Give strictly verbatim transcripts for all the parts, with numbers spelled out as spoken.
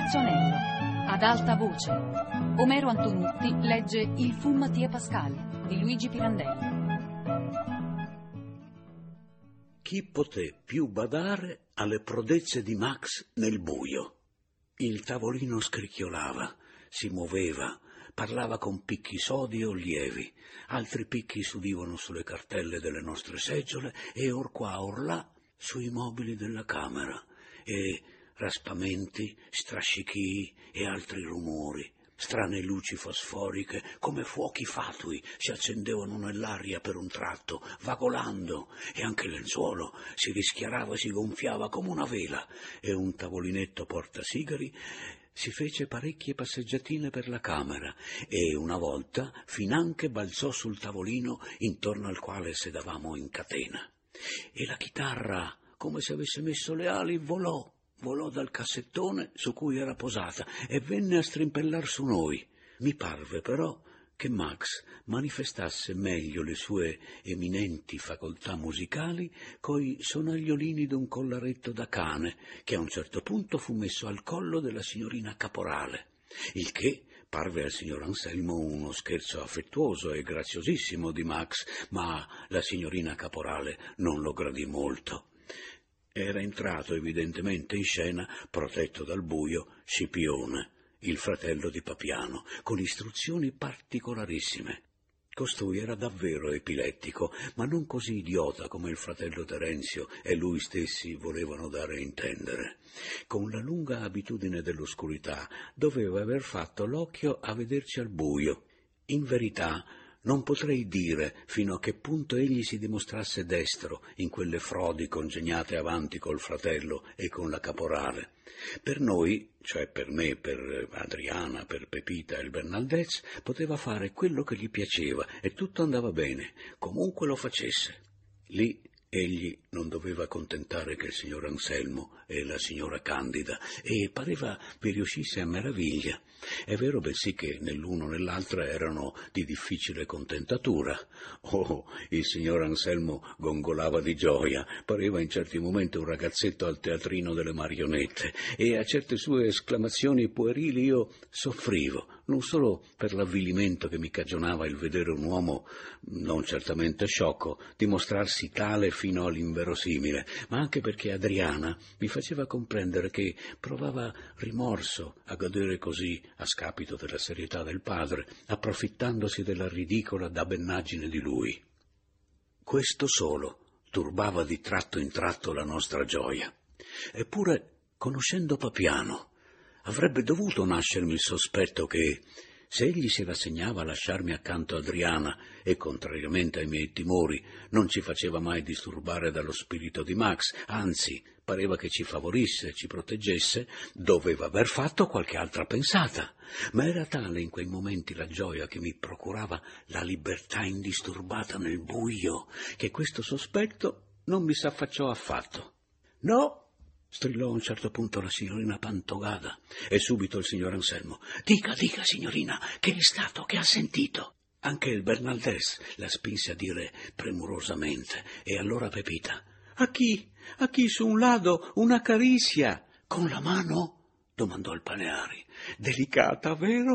Pizzonello. Ad alta voce, Omero Antonutti legge Il fu Mattia Pascal di Luigi Pirandelli. Chi poté più badare alle prodezze di Max nel buio? Il tavolino scricchiolava, si muoveva, parlava con picchi sodi o lievi, altri picchi s'udivano sulle cartelle delle nostre seggiole e or qua or là sui mobili della camera, e raspamenti, strascichii e altri rumori. Strane luci fosforiche, come fuochi fatui, si accendevano nell'aria per un tratto, vagolando, e anche il lenzuolo si rischiarava e si gonfiava come una vela, e un tavolinetto portasigari si fece parecchie passeggiatine per la camera, e una volta finanche balzò sul tavolino intorno al quale sedavamo in catena. E la chitarra, come se avesse messo le ali, volò. Volò dal cassettone su cui era posata e venne a strimpellar su noi. Mi parve però che Max manifestasse meglio le sue eminenti facoltà musicali coi sonagliolini d'un collaretto da cane, che a un certo punto fu messo al collo della signorina Caporale, il che parve al signor Anselmo uno scherzo affettuoso e graziosissimo di Max, ma la signorina Caporale non lo gradì molto. Era entrato evidentemente in scena, protetto dal buio, Scipione, il fratello di Papiano, con istruzioni particolarissime. Costui era davvero epilettico, ma non così idiota come il fratello Terenzio e lui stessi volevano dare a intendere. Con la lunga abitudine dell'oscurità doveva aver fatto l'occhio a vederci al buio. In verità, non potrei dire fino a che punto egli si dimostrasse destro in quelle frodi congegnate avanti col fratello e con la Caporale. Per noi, cioè per me, per Adriana, per Pepita e il Bernaldez, poteva fare quello che gli piaceva e tutto andava bene, comunque lo facesse. Lì egli non doveva contentare che il signor Anselmo e la signora Candida, e pareva vi riuscisse a meraviglia. È vero bensì che nell'uno o nell'altra erano di difficile contentatura. Oh, il signor Anselmo gongolava di gioia, pareva in certi momenti un ragazzetto al teatrino delle marionette, e a certe sue esclamazioni puerili io soffrivo, non solo per l'avvilimento che mi cagionava il vedere un uomo, non certamente sciocco, dimostrarsi tale fino all'inverosimile, ma anche perché Adriana mi faceva comprendere che provava rimorso a godere così a scapito della serietà del padre, approfittandosi della ridicola dabbenaggine di lui. Questo solo turbava di tratto in tratto la nostra gioia. Eppure, conoscendo Papiano, avrebbe dovuto nascermi il sospetto che, se egli si rassegnava a lasciarmi accanto Adriana e, contrariamente ai miei timori, non ci faceva mai disturbare dallo spirito di Max, anzi, pareva che ci favorisse, ci proteggesse, doveva aver fatto qualche altra pensata. Ma era tale in quei momenti la gioia che mi procurava la libertà indisturbata nel buio, che questo sospetto non mi s'affacciò affatto. «No!» strillò a un certo punto la signorina Pantogada, e subito il signor Anselmo. «Dica, dica, signorina, che è stato, che ha sentito?» Anche il Bernaldez la spinse a dire premurosamente, e allora Pepita. «A chi? A chi su un lado una carizia?» «Con la mano?» domandò il Paleari. «Delicata, vero?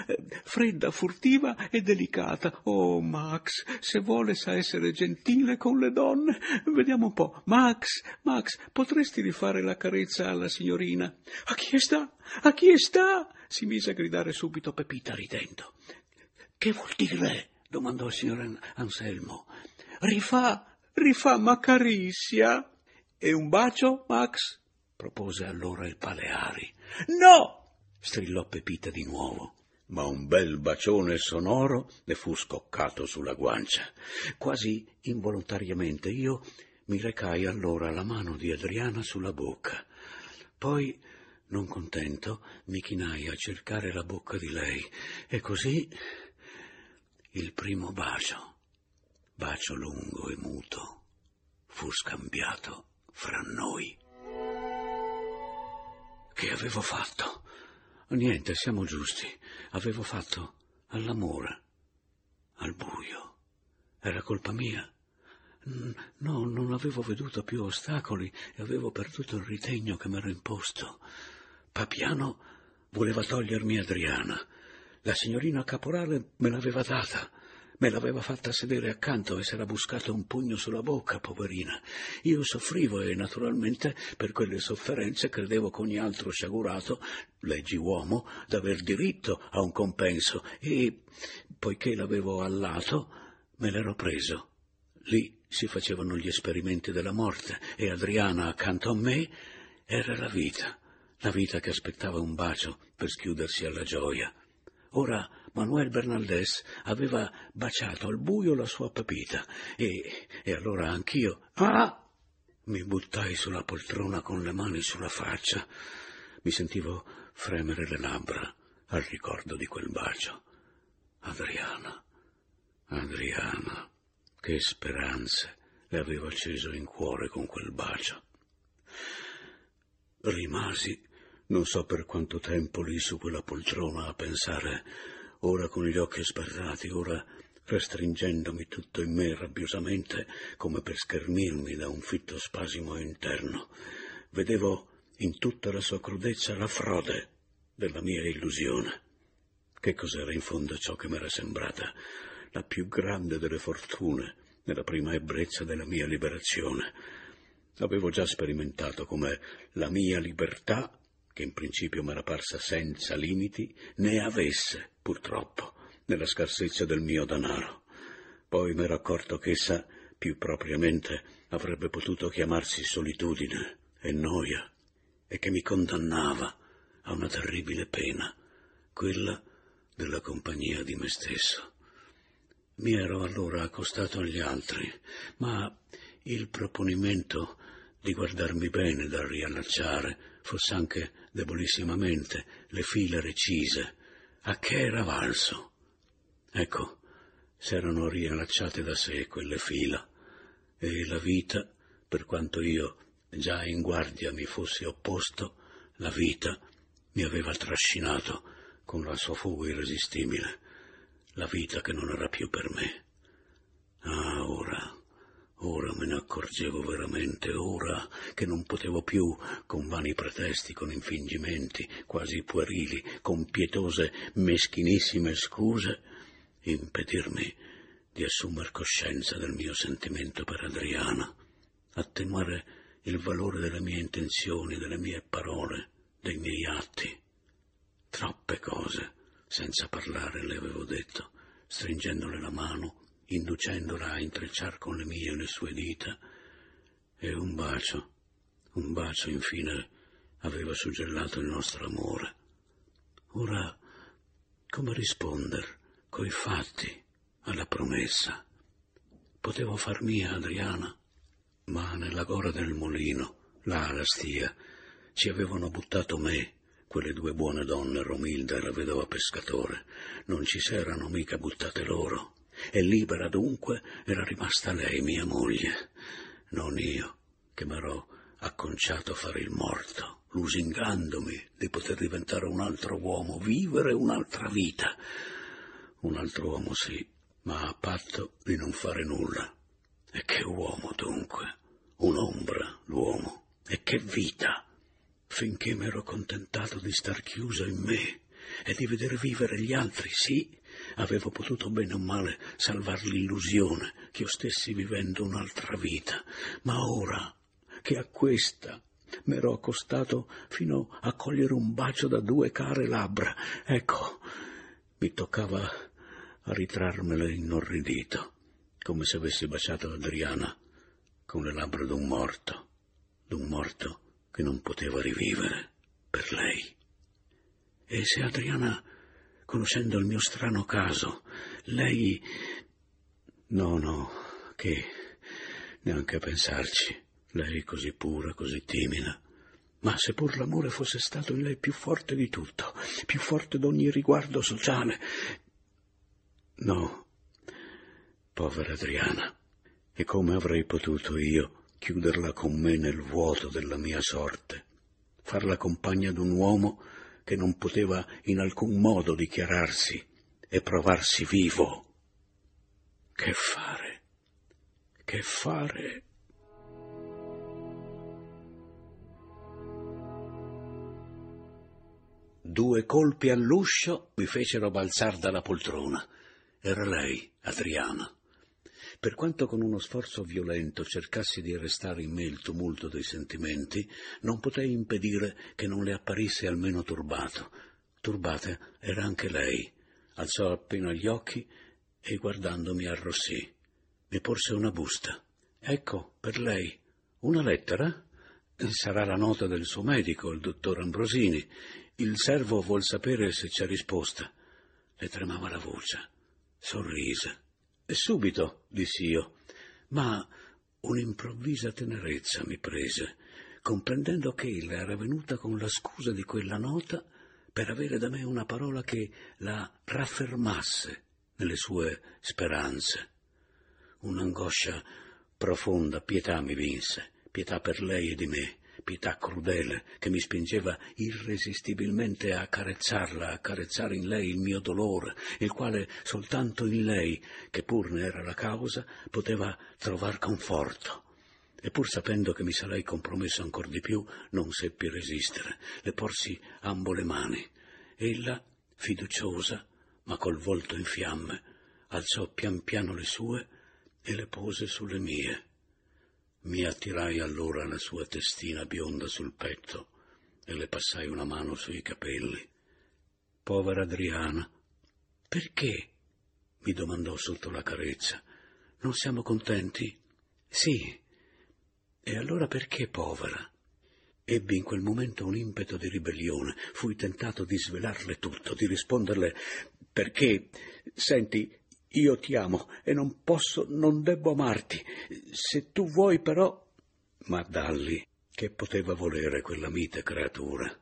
Fredda, furtiva e delicata. Oh, Max, se vuole sa essere gentile con le donne. Vediamo un po'. Max, Max, potresti rifare la carezza alla signorina?» «A chi sta? A chi sta?» si mise a gridare subito Pepita ridendo. «Che vuol dire?» domandò il signor Anselmo. «Rifà, rifà Macarissia». «E un bacio, Max?» propose allora il Paleari. «No!» strillò Pepita di nuovo, ma un bel bacione sonoro le fu scoccato sulla guancia. Quasi involontariamente io mi recai allora la mano di Adriana sulla bocca. Poi, non contento, mi chinai a cercare la bocca di lei, e così il primo bacio, bacio lungo e muto, fu scambiato fra noi. Che avevo fatto? Niente, siamo giusti. Avevo fatto all'amore, al buio. Era colpa mia. No, non avevo veduto più ostacoli e avevo perduto il ritegno che m'ero imposto. Papiano voleva togliermi Adriana. La signorina Caporale me l'aveva data, me l'aveva fatta sedere accanto e s'era buscato un pugno sulla bocca, poverina. Io soffrivo e naturalmente per quelle sofferenze credevo che ogni altro sciagurato, leggi uomo, d'aver diritto a un compenso e, poiché l'avevo allato, me l'ero preso. Lì si facevano gli esperimenti della morte e Adriana accanto a me era la vita, la vita che aspettava un bacio per schiudersi alla gioia. Ora Manuel Bernaldez aveva baciato al buio la sua Pepita e, e allora anch'io... Ah! Mi buttai sulla poltrona con le mani sulla faccia. Mi sentivo fremere le labbra al ricordo di quel bacio. Adriana, Adriana, che speranze le avevo acceso in cuore con quel bacio. Rimasi, non so per quanto tempo, lì su quella poltrona a pensare, ora con gli occhi sbarrati, ora restringendomi tutto in me rabbiosamente come per schermirmi da un fitto spasimo interno. Vedevo in tutta la sua crudezza la frode della mia illusione. Che cos'era in fondo ciò che m'era sembrata la più grande delle fortune nella prima ebbrezza della mia liberazione. Avevo già sperimentato come la mia libertà, che in principio m'era parsa senza limiti, ne avesse, purtroppo, nella scarsezza del mio danaro. Poi m'ero accorto che essa, più propriamente, avrebbe potuto chiamarsi solitudine e noia, e che mi condannava a una terribile pena, quella della compagnia di me stesso. Mi ero allora accostato agli altri, ma il proponimento di guardarmi bene dal riallacciare, fosse anche debolissimamente, le fila recise, a che era valso? Ecco, s'erano riallacciate da sé quelle fila, e la vita, per quanto io già in guardia mi fossi opposto, la vita mi aveva trascinato con la sua fuga irresistibile, la vita che non era più per me. Ah, ora, ora me ne accorgevo veramente, ora che non potevo più, con vani pretesti, con infingimenti quasi puerili, con pietose, meschinissime scuse, impedirmi di assumer coscienza del mio sentimento per Adriana, attenuare il valore delle mie intenzioni, delle mie parole, dei miei atti. Troppe cose, senza parlare, le avevo detto, stringendole la mano, inducendola a intrecciar con le mie le sue dita, e un bacio, un bacio infine aveva suggellato il nostro amore. Ora, come risponder coi fatti alla promessa? Potevo far mia Adriana, ma nella gora del mulino, là alla stia, ci avevano buttato me, quelle due buone donne, Romilda e la vedova pescatore. Non ci s'erano mica buttate loro, e libera dunque era rimasta lei, mia moglie, non io, che m'ero acconciato a fare il morto, lusingandomi di poter diventare un altro uomo, vivere un'altra vita. Un altro uomo sì, ma a patto di non fare nulla. E che uomo dunque, un'ombra l'uomo, e che vita, finché m'ero contentato di star chiuso in me e di veder vivere gli altri. Sì, avevo potuto bene o male salvar l'illusione che io stessi vivendo un'altra vita, ma ora che a questa m'ero accostato fino a cogliere un bacio da due care labbra, ecco, mi toccava a ritrarmelo inorridito, come se avessi baciato Adriana con le labbra d'un morto, d'un morto che non poteva rivivere per lei. E se Adriana, conoscendo il mio strano caso, lei... No, no, che neanche a pensarci, lei così pura, così timida. Ma se pur l'amore fosse stato in lei più forte di tutto, più forte d'ogni riguardo sociale... No, povera Adriana, e come avrei potuto io chiuderla con me nel vuoto della mia sorte, farla compagna d'un uomo che non poteva in alcun modo dichiararsi e provarsi vivo? Che fare? Che fare? Due colpi all'uscio mi fecero balzar dalla poltrona. Era lei, Adriana. Per quanto con uno sforzo violento cercassi di arrestare in me il tumulto dei sentimenti, non potei impedire che non le apparisse almeno turbato. Turbata era anche lei. Alzò appena gli occhi e guardandomi arrossì. Mi porse una busta. Ecco, per lei. Una lettera? Sarà la nota del suo medico, il dottor Ambrosini. Il servo vuol sapere se c'è risposta. Le tremava la voce. Sorrise. E subito, dissi io, ma un'improvvisa tenerezza mi prese, comprendendo che ella era venuta con la scusa di quella nota per avere da me una parola che la raffermasse nelle sue speranze. Un'angoscia profonda, pietà mi vinse, pietà per lei e di me, pietà crudele che mi spingeva irresistibilmente a carezzarla, a carezzare in lei il mio dolore, il quale soltanto in lei, che pur ne era la causa, poteva trovar conforto. E pur sapendo che mi sarei compromesso ancor di più, non seppi resistere, le porsi ambo le mani. Ella, fiduciosa, ma col volto in fiamme, alzò pian piano le sue e le pose sulle mie. Mi attirai allora la sua testina bionda sul petto e le passai una mano sui capelli. Povera Adriana, perché? Mi domandò sotto la carezza. Non siamo contenti? Sì. E allora perché povera? Ebbi in quel momento un impeto di ribellione. Fui tentato di svelarle tutto, di risponderle perché, senti, io ti amo e non posso, non debbo amarti. Se tu vuoi però... Ma dalli, che poteva volere quella mite creatura?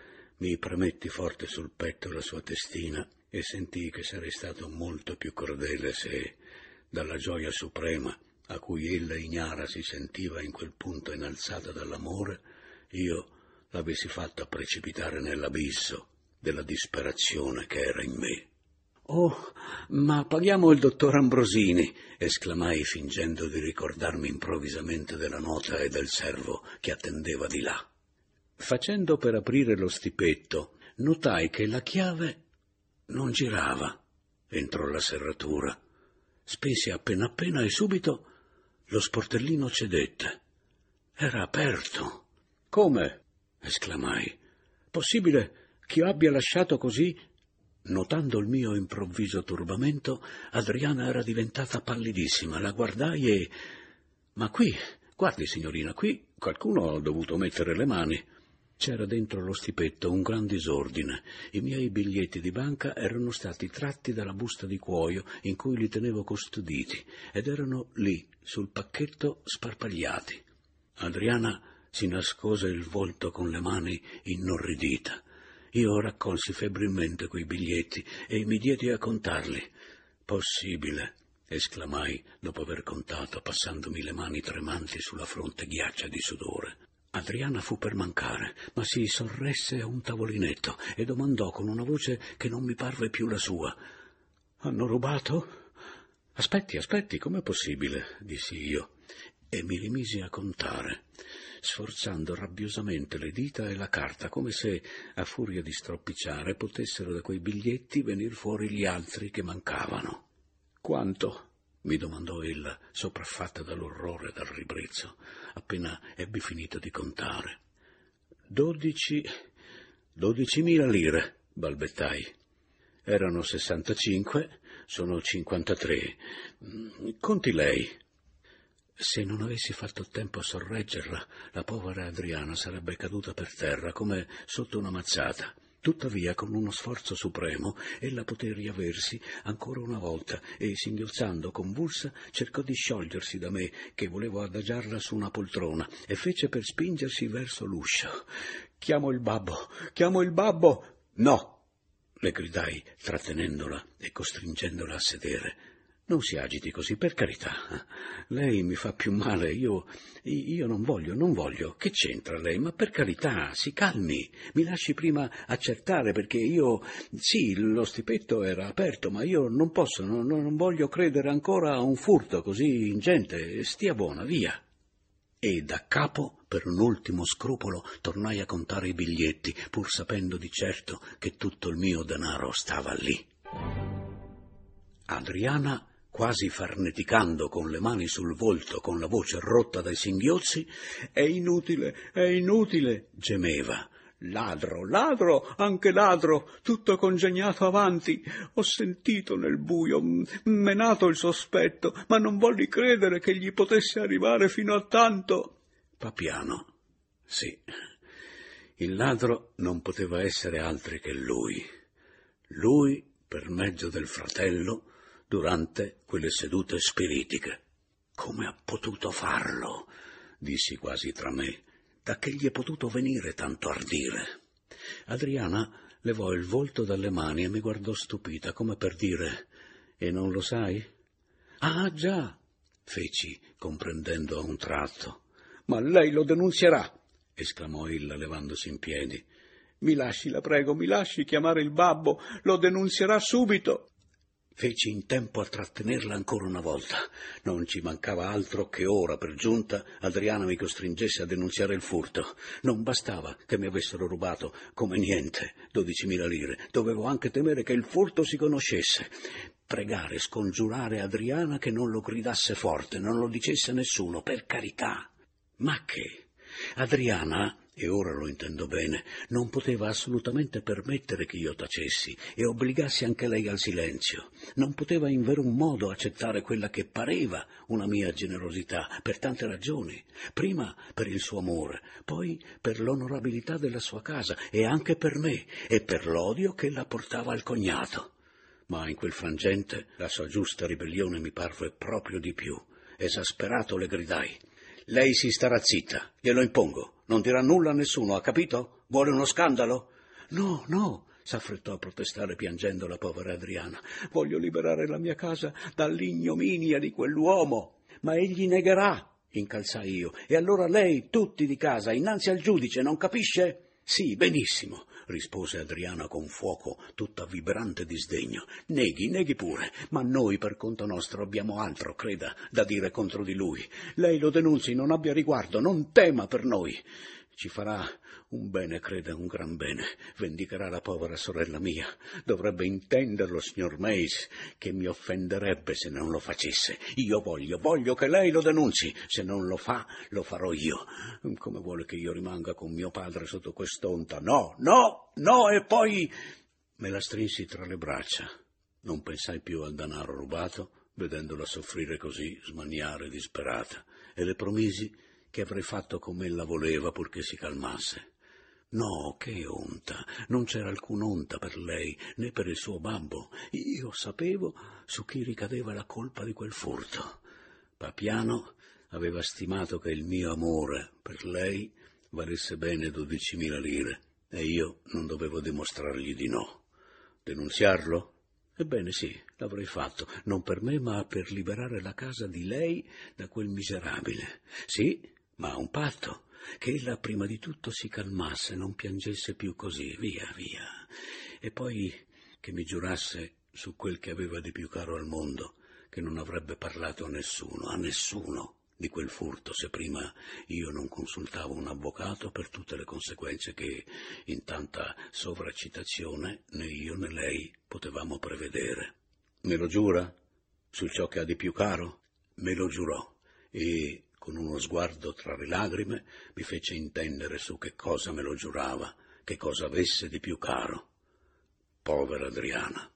Mi premetti forte sul petto la sua testina e sentii che sarei stato molto più crudele se, dalla gioia suprema a cui ella ignara si sentiva in quel punto innalzata dall'amore, io l'avessi fatta precipitare nell'abisso della disperazione che era in me. «Oh, ma paghiamo il dottor Ambrosini!» esclamai fingendo di ricordarmi improvvisamente della nota e del servo che attendeva di là. Facendo per aprire lo stipetto, notai che la chiave non girava entro la serratura. Spesi appena appena e subito lo sportellino cedette. Era aperto. «Come?» esclamai. «Possibile che io abbia lasciato così?» Notando il mio improvviso turbamento, Adriana era diventata pallidissima. La guardai e... «Ma qui, guardi signorina, qui qualcuno ha dovuto mettere le mani». C'era dentro lo stipetto un gran disordine. I miei biglietti di banca erano stati tratti dalla busta di cuoio in cui li tenevo custoditi ed erano lì, sul pacchetto, sparpagliati. Adriana si nascose il volto con le mani inorridita. Io raccolsi febbrilmente quei biglietti e mi diedi a contarli. «Possibile!» esclamai dopo aver contato, passandomi le mani tremanti sulla fronte ghiaccia di sudore. Adriana fu per mancare, ma si sorresse a un tavolinetto e domandò con una voce che non mi parve più la sua: «Hanno rubato?» «Aspetti, aspetti, com'è possibile?» dissi io, e mi rimisi a contare, sforzando rabbiosamente le dita e la carta, come se, a furia di stropicciare, potessero da quei biglietti venir fuori gli altri che mancavano. «Quanto?» mi domandò ella, sopraffatta dall'orrore e dal ribrezzo, appena ebbi finito di contare. «Dodici... dodicimila lire», balbettai. «Erano sessantacinque, sono cinquantatré. Conti lei». Se non avessi fatto tempo a sorreggerla, la povera Adriana sarebbe caduta per terra come sotto una mazzata. Tuttavia, con uno sforzo supremo, ella poté riaversi ancora una volta e, singhiozzando convulsa, cercò di sciogliersi da me, che volevo adagiarla su una poltrona, e fece per spingersi verso l'uscio. «Chiamo il babbo! Chiamo il babbo!» «No!» le gridai, trattenendola e costringendola a sedere. «Non si agiti così, per carità. Lei mi fa più male, io... io non voglio, non voglio. Che c'entra lei? Ma per carità, si calmi. Mi lasci prima accertare, perché io... Sì, lo stipetto era aperto, ma io non posso, non, non voglio credere ancora a un furto così ingente. Stia buona, via». E da capo Per un ultimo scrupolo tornai a contare i biglietti, pur sapendo di certo che tutto il mio denaro stava lì. Adriana, quasi farneticando con le mani sul volto, con la voce rotta dai singhiozzi, «È inutile, è inutile», gemeva. «Ladro, ladro, anche ladro, tutto congegnato avanti. Ho sentito nel buio, menato il sospetto, ma non volli credere che gli potesse arrivare fino a tanto». Papiano, sì, il ladro non poteva essere altri che lui. Lui, per mezzo del fratello, durante quelle sedute spiritiche. «Come ha potuto farlo?» dissi quasi tra me. «Da che gli è potuto venire tanto ardire?» Adriana levò il volto dalle mani e mi guardò stupita, come per dire: «E non lo sai?» «Ah, già», feci, comprendendo a un tratto. «Ma lei lo denunzierà!» esclamò ella levandosi in piedi. «Mi lasci, la prego, mi lasci chiamare il babbo, lo denunzierà subito!» Feci in tempo a trattenerla ancora una volta. Non ci mancava altro che ora, per giunta, Adriana mi costringesse a denunziare il furto. Non bastava che mi avessero rubato, come niente, dodicimila lire. Dovevo anche temere che il furto si conoscesse. Pregare, scongiurare Adriana che non lo gridasse forte, non lo dicesse a nessuno, per carità. Ma che? Adriana, e ora lo intendo bene, non poteva assolutamente permettere che io tacessi e obbligassi anche lei al silenzio. Non poteva in verun modo accettare quella che pareva una mia generosità, per tante ragioni. Prima per il suo amore, poi per l'onorabilità della sua casa e anche per me e per l'odio che la portava al cognato. Ma in quel frangente la sua giusta ribellione mi parve proprio di più. Esasperato le gridai: «Lei si starà zitta, glielo impongo. Non dirà nulla a nessuno, ha capito? Vuole uno scandalo?» «No, no», s'affrettò a protestare piangendo la povera Adriana. «Voglio liberare la mia casa dall'ignominia di quell'uomo». «Ma egli negherà», incalzai io. «E allora lei, tutti di casa, innanzi al giudice, non capisce?» «Sì, benissimo», rispose Adriana con fuoco, tutta vibrante di sdegno. «Neghi, neghi pure, ma noi per conto nostro abbiamo altro, creda, da dire contro di lui. Lei lo denunzi, non abbia riguardo, non tema per noi. Ci farà un bene, creda, un gran bene. Vendicherà la povera sorella mia. Dovrebbe intenderlo, signor Mace, che mi offenderebbe se non lo facesse. Io voglio, voglio che lei lo denunzi. Se non lo fa, lo farò io. Come vuole che io rimanga con mio padre sotto quest'onta? No, no, no, e poi...» Me la strinsi tra le braccia. Non pensai più al denaro rubato, vedendola soffrire così, smaniare, disperata, e le promisi che avrei fatto come ella voleva purché si calmasse. No, che onta, non c'era alcuna onta per lei, né per il suo babbo. Io sapevo su chi ricadeva la colpa di quel furto. Papiano aveva stimato che il mio amore per lei valesse bene dodicimila lire, e io non dovevo dimostrargli di no. Denunziarlo? Ebbene sì, l'avrei fatto, non per me, ma per liberare la casa di lei da quel miserabile. Sì, ma a un patto, che ella prima di tutto si calmasse, non piangesse più così, via, via. E poi che mi giurasse su quel che aveva di più caro al mondo, che non avrebbe parlato a nessuno, a nessuno, di quel furto, se prima io non consultavo un avvocato per tutte le conseguenze che in tanta sovraccitazione né io né lei potevamo prevedere. Me lo giura? Su ciò che ha di più caro? Me lo giurò, e con uno sguardo tra le lagrime mi fece intendere su che cosa me lo giurava, che cosa avesse di più caro. Povera Adriana.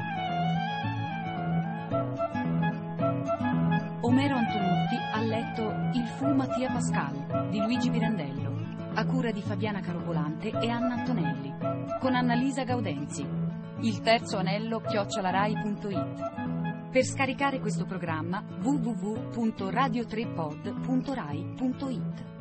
Omero Antonutti ha letto Il fu Mattia Pascal di Luigi Pirandello, a cura di Fabiana Carobolante e Anna Antonelli, con Annalisa Gaudenzi. Il terzo anello chiocciolarai punto it. Per scaricare questo programma w w w punto radio tre pod punto rai punto it.